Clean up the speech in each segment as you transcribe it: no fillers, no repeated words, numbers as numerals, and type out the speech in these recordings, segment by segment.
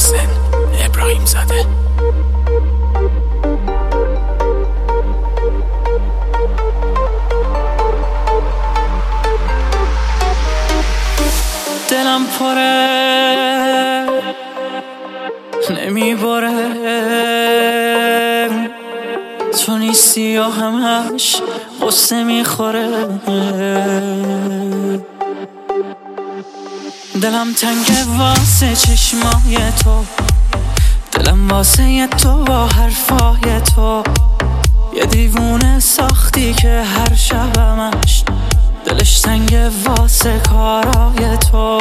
محسن ابراهیم زاده. دلم پره نمیباره، تو نیستی و همش قصه میخوره. دلم تنگه واسه چشمای تو، دلم واسه تو با حرفای تو. یه دیوونه ساختی که هر شبمش دلش تنگه واسه کارای تو.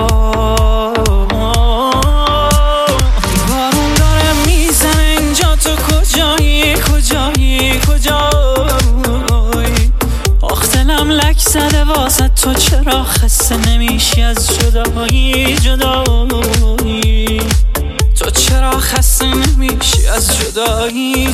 بارون داره میزنه اینجا، تو کجایی کجایی کجایی؟ آخ دلم لک زده واسه تو، چرا خسته نمیشی از جدایی جدایی؟ تو چرا خسته نمیشی از جدایی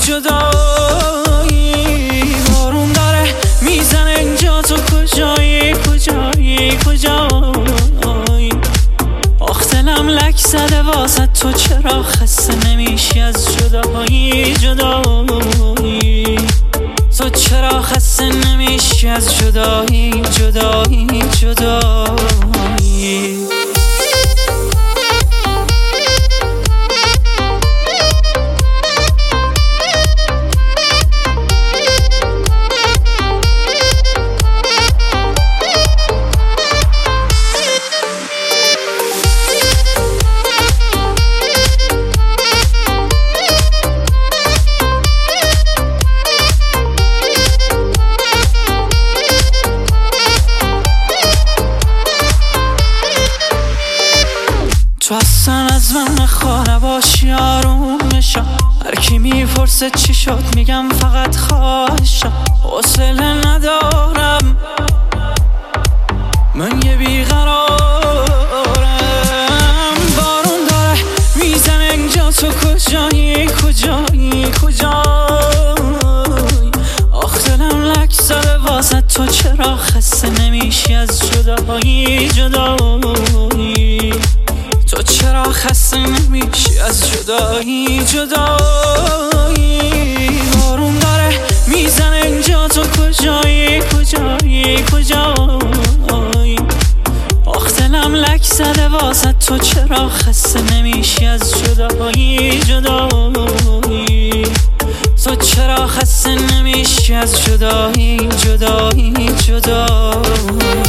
جدایی؟ بارون داره میزنه اینجا، تو کجایی کجایی کجایی؟ آخ دلم لک زده واسه تو، چرا خسته نمیشی از جدایی جدایی؟ تو چرا خسته نمیشی از جدایی جدایی جدایی؟ تو اصلا از من نخوا نباشی، آروم بشم. هر کی میپرسه چی شد میگم فقط خواهشم. حوصله ندارم من یه بیقرارم. بارون داره میزنه اینجا، تو کجایی کجایی کجایی؟ آخ دلم لک زده واسه تو، چرا خسته نمیشی از جدایی جدایی؟ تو چرا خسته نمیشی از جدایی جدایی؟ بارون داره میزنه اینجا، تو کجایی کجایی کجایی؟ آخ دلم لک زده واسه تو، چرا خسته نمیشی از جدایی جدایی؟ تو چرا خسته نمیشی از جدایی جدایی جدایی؟